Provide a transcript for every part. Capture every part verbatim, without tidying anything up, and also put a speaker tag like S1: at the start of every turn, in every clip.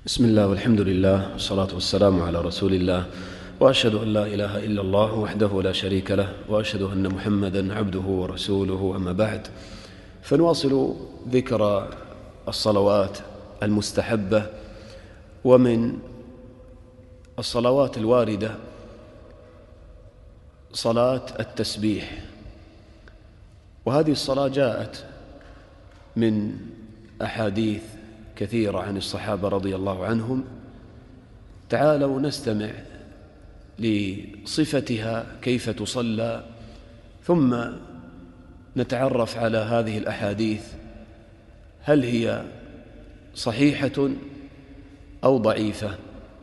S1: بسم الله والحمد لله والصلاة والسلام على رسول الله، وأشهد أن لا إله إلا الله وحده لا شريك له، وأشهد أن محمدا عبده ورسوله. أما بعد، فنواصل ذكر الصلوات المستحبة. ومن الصلوات الواردة صلاة التسبيح، وهذه الصلاة جاءت من أحاديث كثيرة عن الصحابة رضي الله عنهم. تعالوا نستمع لصفتها كيف تصلى، ثم نتعرف على هذه الأحاديث، هل هي صحيحة أو ضعيفة.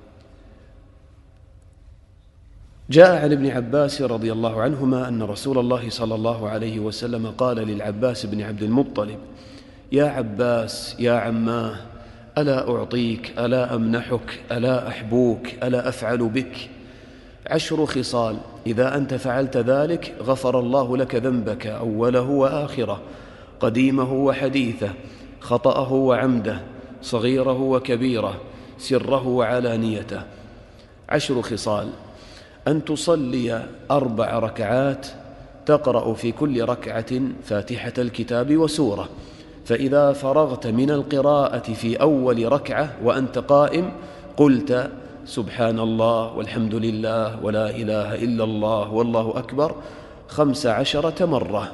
S1: جاء عن ابن عباس رضي الله عنهما أن رسول الله صلى الله عليه وسلم قال للعباس بن عبد المطلب: يا عباس يا عماه، ألا أعطيك، ألا أمنحك، ألا أحبوك، ألا أفعل بك عشر خصال إذا أنت فعلت ذلك غفر الله لك ذنبك أوله وآخره، قديمه وحديثه، خطأه وعمده، صغيره وكبيره، سره وعلانيته. عشر خصال: أن تصلي أربع ركعات تقرأ في كل ركعة فاتحة الكتاب وسورة، فإذا فرغت من القراءة في أول ركعة وأنت قائم قلت سبحان الله والحمد لله ولا إله إلا الله والله أكبر خمس عشرة مرة.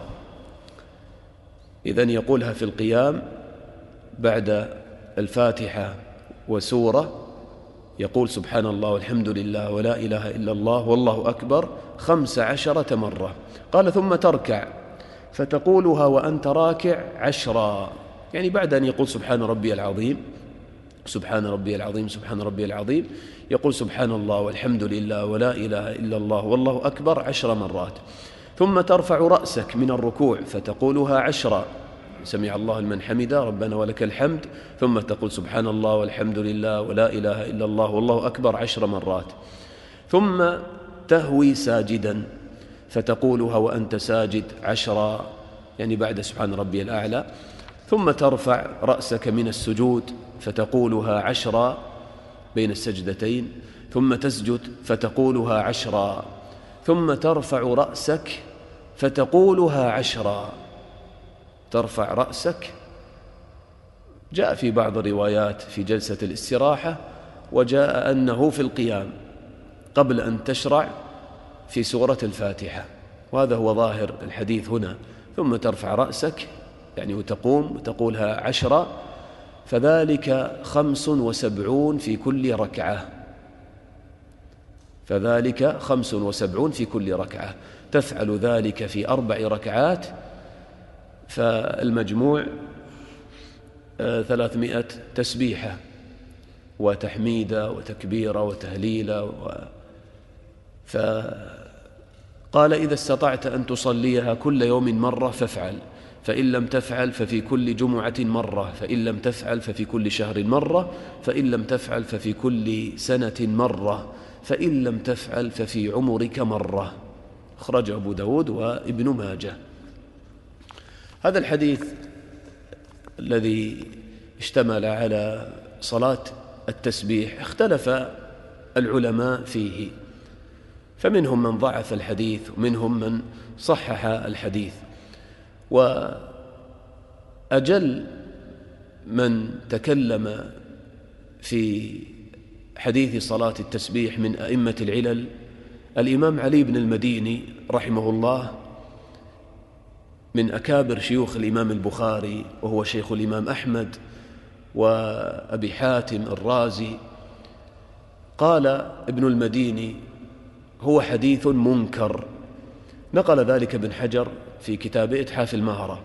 S1: إذن يقولها في القيام بعد الفاتحة وسورة، يقول سبحان الله والحمد لله ولا إله إلا الله والله أكبر خمس عشرة مرة. قال: ثم تركع فتقولها وأنت راكع عشرا، يعني بعد أن يقول سبحان ربي العظيم سبحان ربي العظيم سبحان ربي العظيم يقول سبحان الله والحمد لله ولا إله إلا الله والله أكبر عشر مرات. ثم ترفع رأسك من الركوع فتقولها عشرا، سمع الله لمن حمده ربنا ولك الحمد، ثم تقول سبحان الله والحمد لله ولا إله إلا الله والله أكبر عشر مرات. ثم تهوي ساجدا فتقولها وأنت ساجد عشرا، يعني بعد سبحان ربي الأعلى. ثم ترفع رأسك من السجود فتقولها عشرا بين السجدتين، ثم تسجد فتقولها عشرا، ثم ترفع رأسك فتقولها عشرا. ترفع رأسك جاء في بعض الروايات في جلسة الاستراحة، وجاء أنه في القيام قبل أن تشرع في سورة الفاتحة، وهذا هو ظاهر الحديث هنا. ثم ترفع رأسك يعني وتقوم وتقولها عشرة، فذلك خمس وسبعون في كل ركعة فذلك خمس وسبعون في كل ركعة. تفعل ذلك في أربع ركعات، فالمجموع ثلاثمائة تسبيحة وتحميدة وتكبيرة وتهليلة و... فقال: إذا استطعت أن تصليها كل يوم مرة فافعل، فإن لم تفعل ففي كل جمعة مرة، فإن لم تفعل ففي كل شهر مرة، فإن لم تفعل ففي كل سنة مرة، فإن لم تفعل ففي عمرك مرة. أخرجه أبو داود وابن ماجه. هذا الحديث الذي اشتمل على صلاة التسبيح اختلف العلماء فيه، فمنهم من ضعف الحديث ومنهم من صحح الحديث. وأجل من تكلم في حديث صلاة التسبيح من أئمة العلل الإمام علي بن المديني رحمه الله، من أكابر شيوخ الإمام البخاري، وهو شيخ الإمام أحمد وأبي حاتم الرازي. قال ابن المديني: هو حديث منكر. نقل ذلك ابن حجر في كتاب إتحاف المهرة.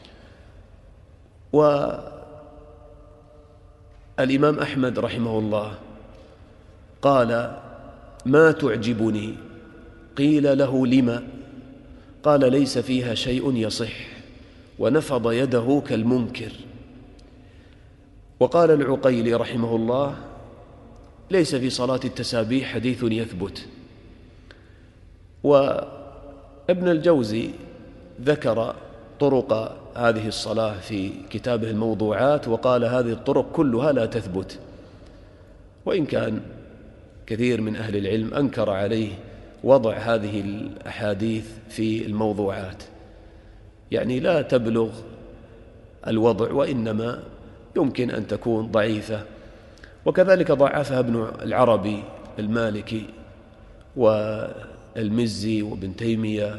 S1: والإمام أحمد رحمه الله قال: ما تعجبني. قيل له: لما؟ قال: ليس فيها شيء يصح، ونفض يده كالمنكر. وقال العقيلي رحمه الله: ليس في صلاة التسابيح حديث يثبت. وابن الجوزي ذكر طرق هذه الصلاة في كتابه الموضوعات، وقال: هذه الطرق كلها لا تثبت. وإن كان كثير من أهل العلم أنكر عليه وضع هذه الأحاديث في الموضوعات، يعني لا تبلغ الوضع وإنما يمكن أن تكون ضعيفة. وكذلك ضعفها ابن العربي المالكي والمزي وابن تيمية،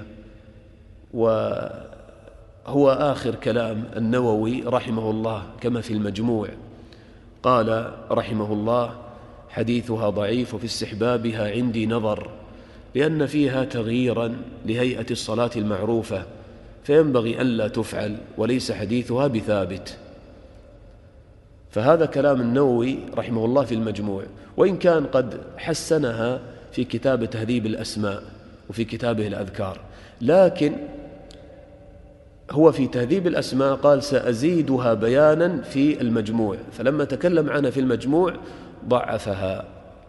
S1: وهو آخر كلام النووي رحمه الله كما في المجموع، قال رحمه الله: حديثها ضعيف وفي استحبابها عندي نظر، لأن فيها تغييرا لهيئة الصلاة المعروفة، فينبغي ألا تفعل، وليس حديثها بثابت. فهذا كلام النووي رحمه الله في المجموع، وإن كان قد حسنها في كتاب تهذيب الأسماء وفي كتابه الأذكار، لكن هو في تهذيب الأسماء قال: سأزيدها بيانا في المجموع، فلما تكلم عنها في المجموع ضعفها.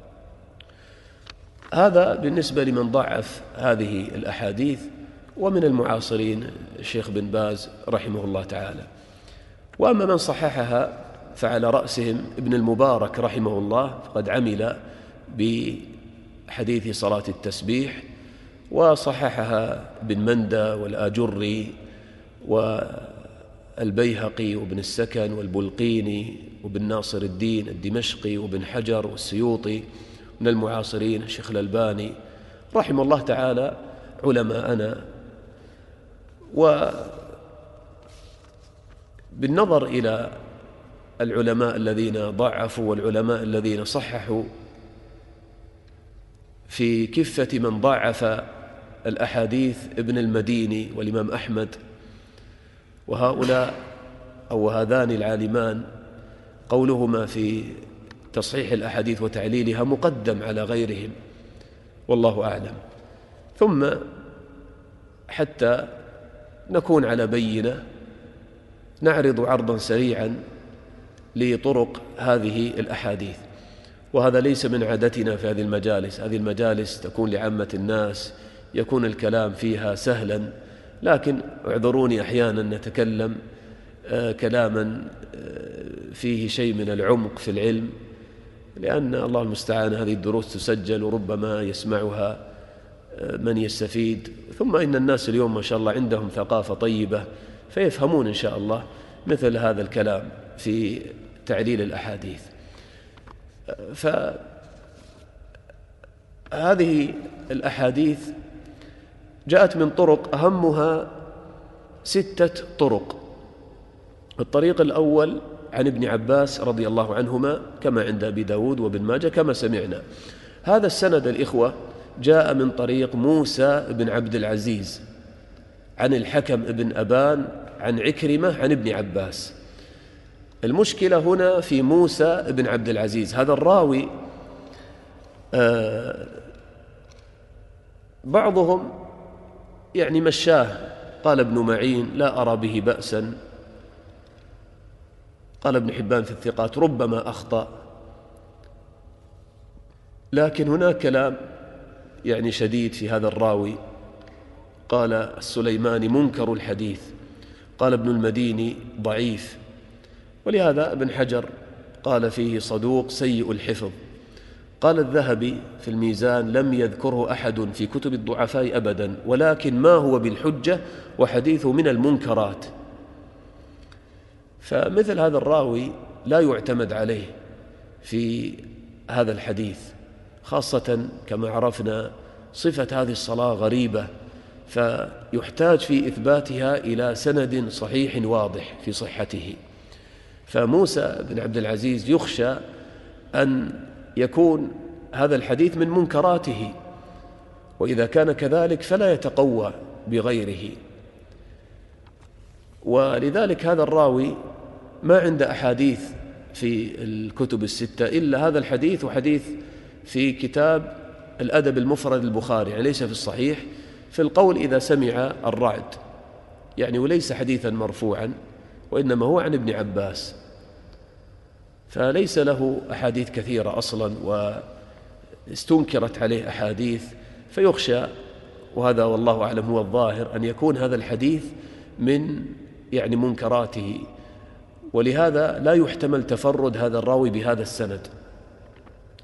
S1: هذا بالنسبة لمن ضعف هذه الأحاديث. ومن المعاصرين الشيخ بن باز رحمه الله تعالى. وأما من صححها فعلى رأسهم ابن المبارك رحمه الله، فقد عمل بحديث صلاة التسبيح، وصححها ابن مندى والآجري والبيهقي وابن السكن والبلقيني وابن ناصر الدين الدمشقي وابن حجر والسيوطي. من المعاصرين الشيخ الألباني رحمه الله تعالى علماءنا. وبالنظر إلى العلماء الذين ضعفوا والعلماء الذين صححوا، في كفة من ضعف الأحاديث ابن المديني والإمام أحمد، وهؤلاء أو هذان العالمان قولهما في تصحيح الأحاديث وتعليلها مقدم على غيرهم، والله أعلم. ثم حتى نكون على بينة نعرض عرضا سريعا لطرق هذه الأحاديث، وهذا ليس من عادتنا في هذه المجالس. هذه المجالس تكون لعامة الناس، يكون الكلام فيها سهلا، لكن اعذروني أحيانا نتكلم آه كلاما آه فيه شيء من العمق في العلم، لأن الله المستعان هذه الدروس تسجل وربما يسمعها آه من يستفيد. ثم إن الناس اليوم ما شاء الله عندهم ثقافة طيبة، فيفهمون إن شاء الله مثل هذا الكلام في تعليل الأحاديث. فهذه الأحاديث جاءت من طرق، أهمها ستة طرق. الطريق الأول عن ابن عباس رضي الله عنهما كما عند أبي داود وابن ماجه كما سمعنا. هذا السند الإخوة جاء من طريق موسى بن عبد العزيز عن الحكم بن أبان عن عكرمة عن ابن عباس. المشكلة هنا في موسى بن عبد العزيز، هذا الراوي آه بعضهم يعني مشاه، قال ابن معين لا أرى به بأسا، قال ابن حبان في الثقات ربما أخطأ، لكن هناك كلام يعني شديد في هذا الراوي. قال السليماني منكر الحديث، قال ابن المديني ضعيف، ولهذا ابن حجر قال فيه صدوق سيء الحفظ. قال الذهبي في الميزان لم يذكره أحد في كتب الضعفاء أبدا، ولكن ما هو بالحجة وحديثه من المنكرات. فمثل هذا الراوي لا يعتمد عليه في هذا الحديث، خاصة كما عرفنا صفة هذه الصلاة غريبة، فيحتاج في إثباتها إلى سند صحيح واضح في صحته. فموسى بن عبد العزيز يخشى أن يكون هذا الحديث من منكراته، وإذا كان كذلك فلا يتقوى بغيره. ولذلك هذا الراوي ما عند أحاديث في الكتب الستة إلا هذا الحديث، وحديث في كتاب الأدب المفرد البخاري، يعني ليس في الصحيح، في القول إذا سمع الرعد، يعني وليس حديثا مرفوعا، وإنما هو عن ابن عباس، فليس له أحاديث كثيرة أصلا، واستنكرت عليه أحاديث، فيخشى، وهذا والله أعلم هو الظاهر، أن يكون هذا الحديث من يعني منكراته، ولهذا لا يحتمل تفرد هذا الراوي بهذا السند.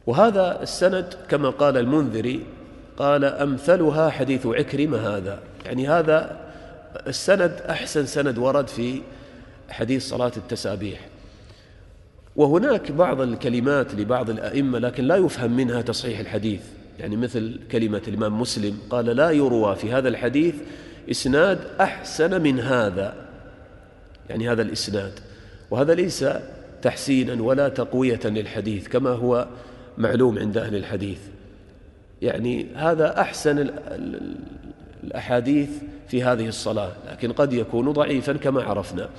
S1: وهذا السند كما قال المنذري قال أمثلها حديث عكرمة هذا، يعني هذا السند أحسن سند ورد في حديث صلاة التسابيح. وهناك بعض الكلمات لبعض الأئمة لكن لا يفهم منها تصحيح الحديث، يعني مثل كلمة الإمام مسلم قال لا يروى في هذا الحديث إسناد أحسن من هذا، يعني هذا الإسناد، وهذا ليس تحسينا ولا تقوية للحديث كما هو معلوم عند أهل الحديث، يعني هذا أحسن الأحاديث في هذه الصلاة، لكن قد يكون ضعيفا كما عرفنا.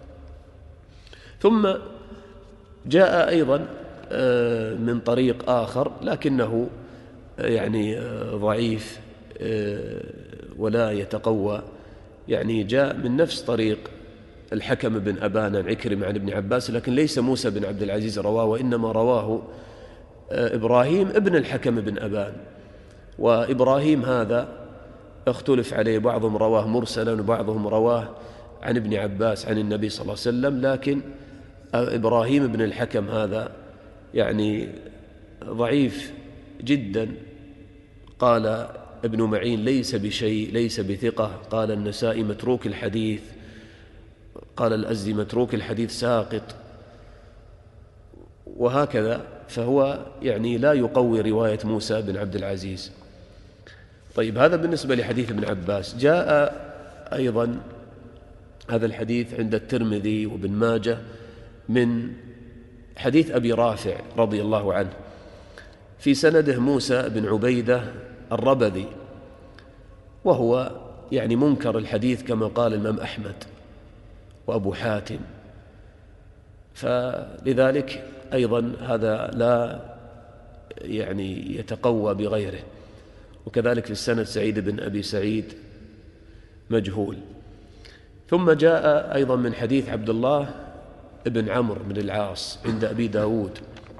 S1: ثم جاء أيضا من طريق آخر لكنه يعني ضعيف ولا يتقوى، يعني جاء من نفس طريق الحكم بن أبان عن عكرمة عن ابن عباس، لكن ليس موسى بن عبد العزيز رواه، وإنما رواه إبراهيم ابن الحكم بن أبان. وإبراهيم هذا اختلف عليه، بعضهم رواه مرسلا وبعضهم رواه عن ابن عباس عن النبي صلى الله عليه وسلم، لكن إبراهيم بن الحكم هذا يعني ضعيف جدا. قال ابن معين ليس بشيء، ليس بثقة. قال النسائي متروك الحديث. قال الأزدي متروك الحديث ساقط، وهكذا، فهو يعني لا يقوي رواية موسى بن عبد العزيز. طيب، هذا بالنسبة لحديث ابن عباس. جاء أيضا هذا الحديث عند الترمذي وابن ماجه من حديث أبي رافع رضي الله عنه، في سنده موسى بن عبيدة الربذي، وهو يعني منكر الحديث كما قال الإمام أحمد وأبو حاتم، فلذلك أيضا هذا لا يعني يتقوى بغيره. وكذلك في السند سعيد بن أبي سعيد مجهول. ثم جاء أيضا من حديث عبد الله ابن عمرو بن العاص عند أبي داود،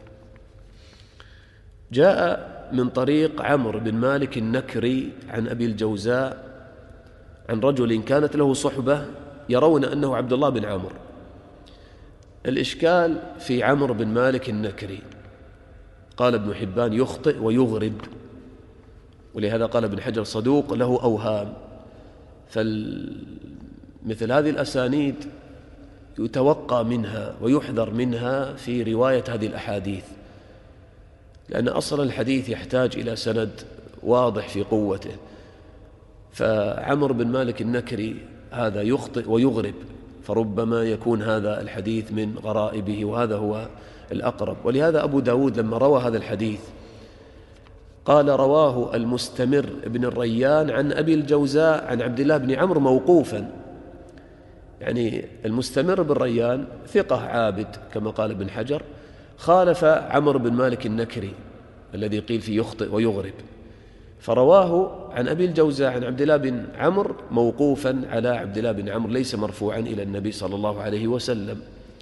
S1: جاء من طريق عمرو بن مالك النكري عن أبي الجوزاء عن رجل كانت له صحبة يرون أنه عبد الله بن عمرو. الإشكال في عمرو بن مالك النكري، قال ابن حبان يخطئ ويغرب، ولهذا قال ابن حجر صدوق له أوهام. فمثل هذه الأسانيد يتوقى منها ويحذر منها في رواية هذه الأحاديث، لأن أصل الحديث يحتاج إلى سند واضح في قوته. فعمر بن مالك النكري هذا يخطئ ويغرب، فربما يكون هذا الحديث من غرائبه، وهذا هو الأقرب. ولهذا أبو داود لما روى هذا الحديث قال رواه المستمر بن الريان عن أبي الجوزاء عن عبد الله بن عمرو موقوفا، يعني المستمر بن الريان ثقة عابد كما قال ابن حجر، خالف عمرو بن مالك النكري الذي قيل فيه يخطئ ويغرب، فرواه عن أبي الجوزاء عن عبد الله بن عمرو موقوفا على عبد الله بن عمرو، ليس مرفوعا إلى النبي صلى الله عليه وسلم.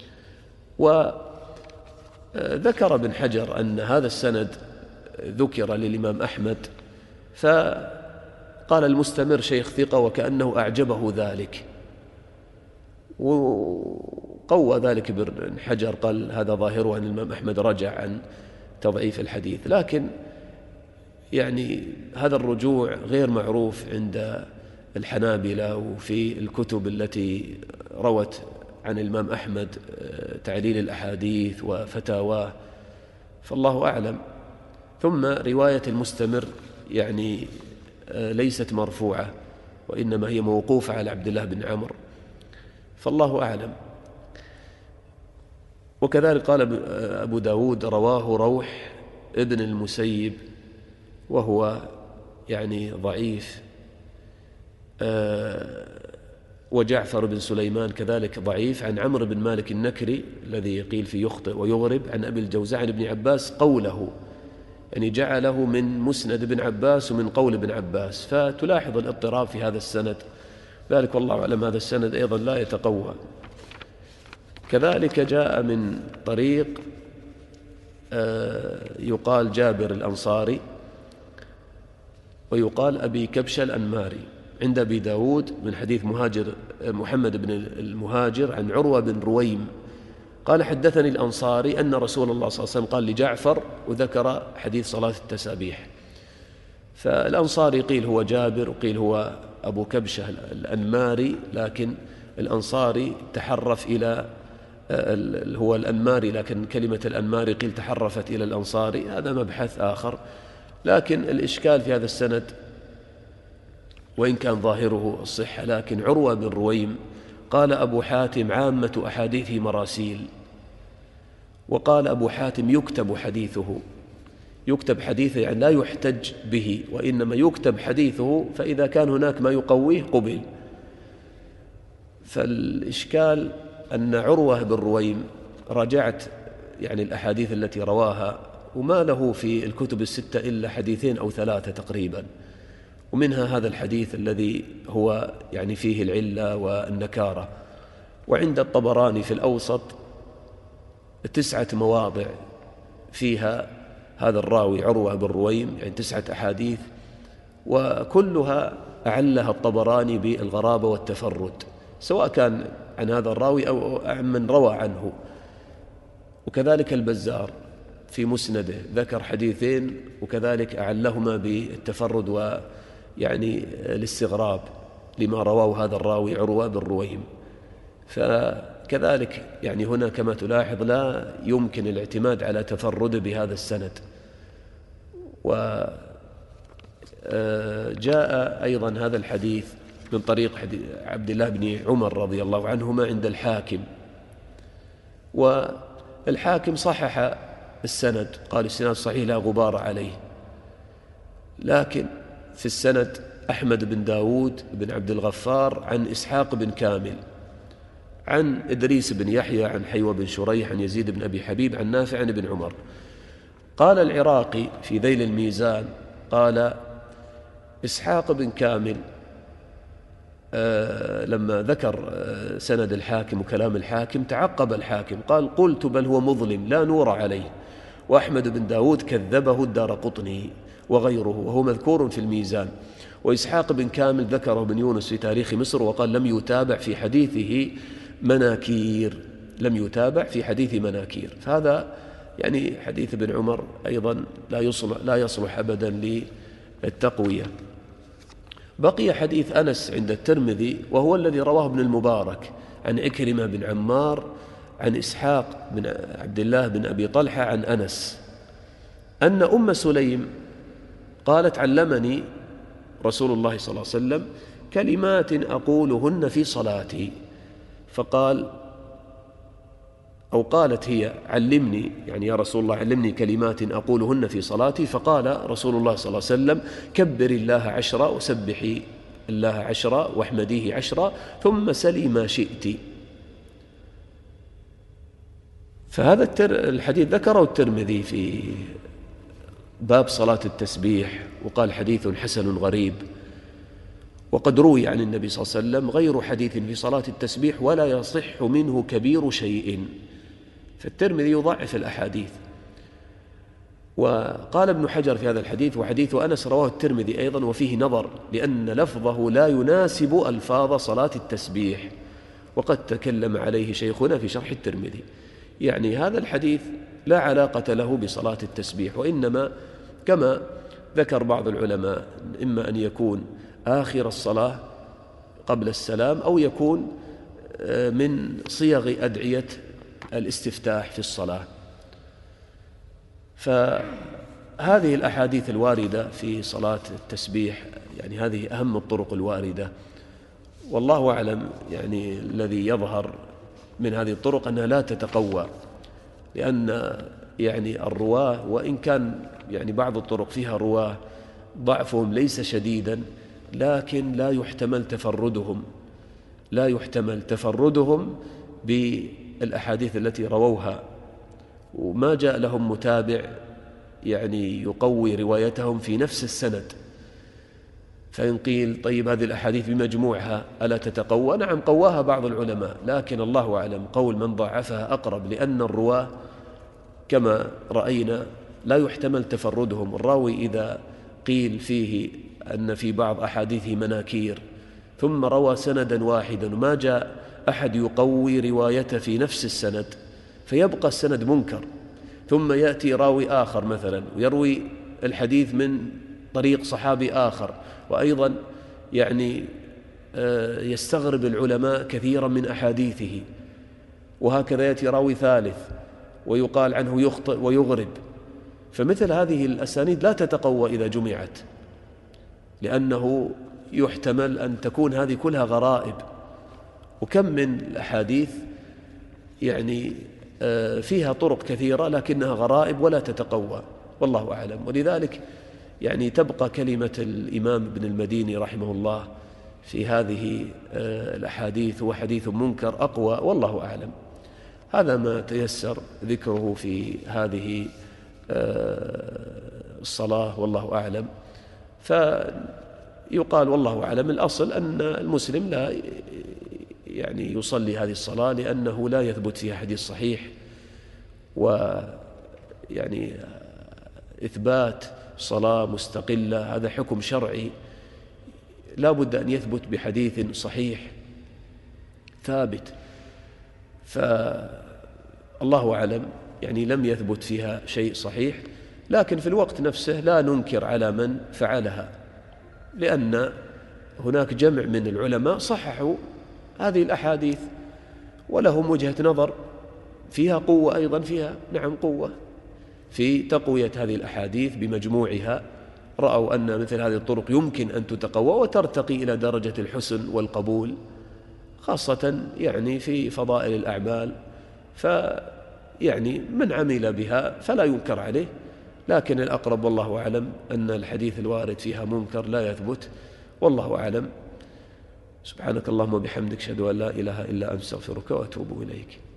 S1: وذكر ابن حجر أن هذا السند ذكر للإمام أحمد، فقال المستمر شيخ ثقة وكأنه أعجبه ذلك، وقوى ذلك ابن حجر، قال هذا ظاهره أن الإمام أحمد رجع عن تضعيف الحديث. لكن يعني هذا الرجوع غير معروف عند الحنابلة وفي الكتب التي روت عن الإمام أحمد تعليل الأحاديث وفتاواه، فالله أعلم. ثم رواية المستمر يعني ليست مرفوعة، وإنما هي موقوفة على عبد الله بن عمرو، فالله أعلم. وكذلك قال أبو داود رواه روح ابن المسيب، وهو يعني ضعيف، وجعفر بن سليمان كذلك ضعيف عن عمرو بن مالك النكري الذي قيل في يخطئ ويغرب عن أبي الجوزاء عن ابن عباس قوله، يعني جعله من مسند ابن عباس ومن قول ابن عباس، فتلاحظ الاضطراب في هذا السند. ذلك والله أعلم هذا السند أيضا لا يتقوى. كذلك جاء من طريق يقال جابر الأنصاري ويقال أبي كبشة الأنماري عند أبي داود من حديث مهاجر محمد بن المهاجر عن عروة بن رويم قال حدثني الأنصاري أن رسول الله صلى الله عليه وسلم قال لجعفر، وذكر حديث صلاة التسابيح. فالأنصاري قيل هو جابر وقيل هو أبو كبشة الأنماري، لكن الأنصاري تحرف إلى هو الأنماري، لكن كلمة الأنماري قيل تحرفت إلى الأنصاري، هذا مبحث آخر. لكن الإشكال في هذا السند وإن كان ظاهره الصحة، لكن عروة بن رويم قال أبو حاتم عامة أحاديثه مراسيل، وقال أبو حاتم يكتب حديثه، يكتب حديثه يعني لا يحتج به، وإنما يكتب حديثه، فإذا كان هناك ما يقويه قبل. فالإشكال أن عروة بن رويم رجعت يعني الأحاديث التي رواها، وما له في الكتب الستة إلا حديثين أو ثلاثة تقريبا، ومنها هذا الحديث الذي هو يعني فيه العلة والنكارة. وعند الطبراني في الأوسط تسعة مواضع فيها هذا الراوي عروة بن رويم، يعني تسعة أحاديث، وكلها أعلها الطبراني بالغرابة والتفرد، سواء كان عن هذا الراوي أو عن من روى عنه. وكذلك البزار في مسنده ذكر حديثين، وكذلك أعلهما بالتفرد ويعني الاستغراب لما رواه هذا الراوي عروة بن رويم. فكذلك يعني هنا كما تلاحظ لا يمكن الاعتماد على تفرد بهذا السند. وجاء أيضا هذا الحديث من طريق عبد الله بن عمر رضي الله عنهما عند الحاكم، والحاكم صحح السند، قال السند صحيح لا غبار عليه، لكن في السند أحمد بن داود بن عبد الغفار عن إسحاق بن كامل عن إدريس بن يحيى عن حيوة بن شريح عن يزيد بن أبي حبيب عن نافع عن ابن عمر. قال العراقي في ذيل الميزان قال إسحاق بن كامل آه لما ذكر آه سند الحاكم وكلام الحاكم تعقب الحاكم قال قلت بل هو مظلم لا نور عليه، وأحمد بن داود كذبه الدارقطني وغيره وهو مذكور في الميزان. وإسحاق بن كامل ذكره بن يونس في تاريخ مصر وقال لم يتابع في حديثه مناكير، لم يتابع في حديث مناكير. فهذا يعني حديث ابن عمر أيضا لا يصلح, لا يصلح أبدا للتقوية. بقي حديث أنس عند الترمذي وهو الذي رواه ابن المبارك عن عكرمة بن عمار عن إسحاق بن عبد الله بن أبي طلحة عن أنس أن أم سليم قالت علمني رسول الله صلى الله عليه وسلم كلمات أقولهن في صلاتي، فقال أو قالت هي علمني يعني يا رسول الله علمني كلمات أقولهن في صلاتي، فقال رسول الله صلى الله عليه وسلم كبر الله عشرا وسبحي الله عشرا واحمديه عشرا ثم سلي ما شئت. فهذا الحديث ذكره الترمذي في باب صلاة التسبيح وقال حديث حسن غريب، وقد روي عن النبي صلى الله عليه وسلم غير حديث في صلاة التسبيح ولا يصح منه كبير شيء، فالترمذي يضعف الأحاديث. وقال ابن حجر في هذا الحديث وحديث أنس رواه الترمذي أيضا وفيه نظر لأن لفظه لا يناسب ألفاظ صلاة التسبيح، وقد تكلم عليه شيخنا في شرح الترمذي. يعني هذا الحديث لا علاقة له بصلاة التسبيح، وإنما كما ذكر بعض العلماء إما أن يكون آخر الصلاة قبل السلام أو يكون من صيغ أدعية الاستفتاح في الصلاة. فهذه الأحاديث الواردة في صلاة التسبيح يعني هذه أهم الطرق الواردة، والله أعلم يعني الذي يظهر من هذه الطرق أنها لا تتقوى، لأن يعني الرواه وإن كان يعني بعض الطرق فيها رواه ضعفهم ليس شديدا، لكن لا يحتمل تفردهم لا يحتمل تفردهم بالأحاديث التي رووها، وما جاء لهم متابع يعني يقوي روايتهم في نفس السند. فإن قيل طيب هذه الأحاديث بمجموعها ألا تتقوى؟ نعم قواها بعض العلماء، لكن الله أعلم قول من ضعفها أقرب، لأن الرواة كما رأينا لا يحتمل تفردهم. الراوي إذا قيل فيه أن في بعض أحاديثه مناكير ثم روى سندا واحدا وما جاء أحد يقوي روايته في نفس السند، فيبقى السند منكر، ثم يأتي راوي آخر مثلا ويروي الحديث من طريق صحابي آخر، وأيضا يعني يستغرب العلماء كثيرا من أحاديثه، وهكذا يأتي راوي ثالث ويقال عنه يخطئ ويغرب. فمثل هذه الأسانيد لا تتقوى إذا جمعت، لأنه يحتمل أن تكون هذه كلها غرائب. وكم من الأحاديث يعني فيها طرق كثيرة لكنها غرائب ولا تتقوى، والله أعلم. ولذلك يعني تبقى كلمة الإمام ابن المديني رحمه الله في هذه الأحاديث هو حديث منكر أقوى، والله أعلم. هذا ما تيسر ذكره في هذه الصلاة، والله أعلم. فيقال والله أعلم الأصل أن المسلم لا يعني يصلي هذه الصلاة لأنه لا يثبت فيها حديث صحيح، ويعني إثبات صلاة مستقلة هذا حكم شرعي لا بد أن يثبت بحديث صحيح ثابت. فالله أعلم يعني لم يثبت فيها شيء صحيح، لكن في الوقت نفسه لا ننكر على من فعلها، لأن هناك جمع من العلماء صححوا هذه الأحاديث ولهم وجهة نظر فيها قوة، أيضا فيها نعم قوة في تقوية هذه الأحاديث بمجموعها. رأوا أن مثل هذه الطرق يمكن أن تتقوى وترتقي إلى درجة الحسن والقبول، خاصة يعني في فضائل الأعمال، فيعني من عمل بها فلا ينكر عليه. لكن الأقرب والله أعلم أن الحديث الوارد فيها منكر لا يثبت، والله أعلم. سبحانك اللهم وبحمدك، أشهد أن لا إله إلا أنت، أستغفرك وأتوب إليك.